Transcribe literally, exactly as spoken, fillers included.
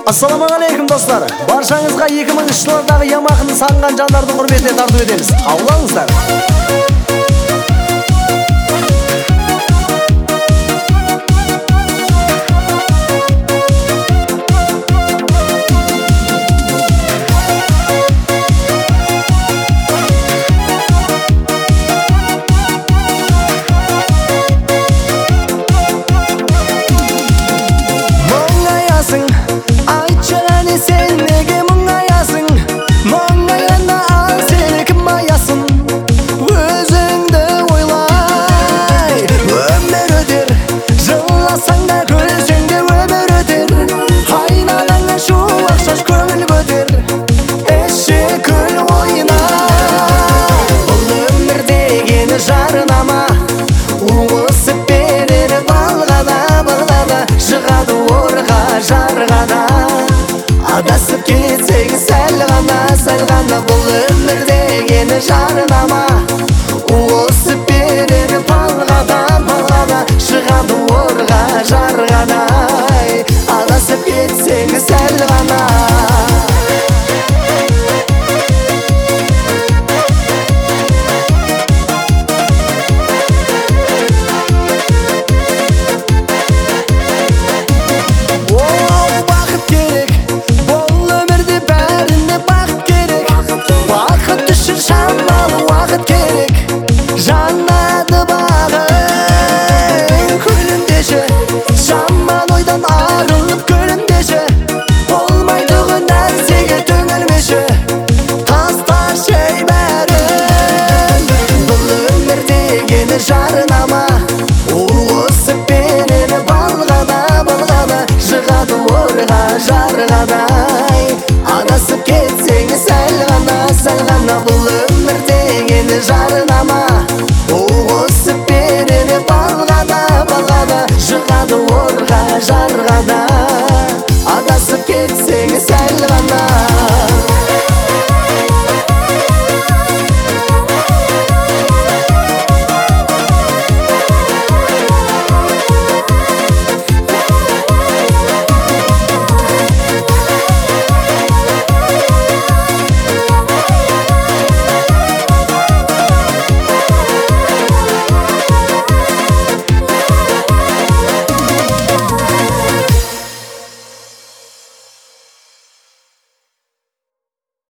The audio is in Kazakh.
Ассалаумағалейкум достар. Баршаңызға екі мыңыншы жылдардағы Ямаханы сағынған жандардың құрметіне тарту етеміз. Қабыл алыңыздар. Адасып кетсең сәл ғана, сәл ғана бұл өмірдегі жарнама. Уысып берер балғада, балғада шығады орға жарғадай. Адасып кетсең сәл ғана. Жанады бағың күлімдеші, жаман ойдан арылып күлімдеші. Болмайтұғын нәрсеге төңілмеші, тасташы ей бәрін. Бұл өмір дегені жарнама, уысып берер балғада, балғада жығады орға жарғадай. Адасып кетсең сәл ғана, сәл ғана бұл өмір дегені жарнама.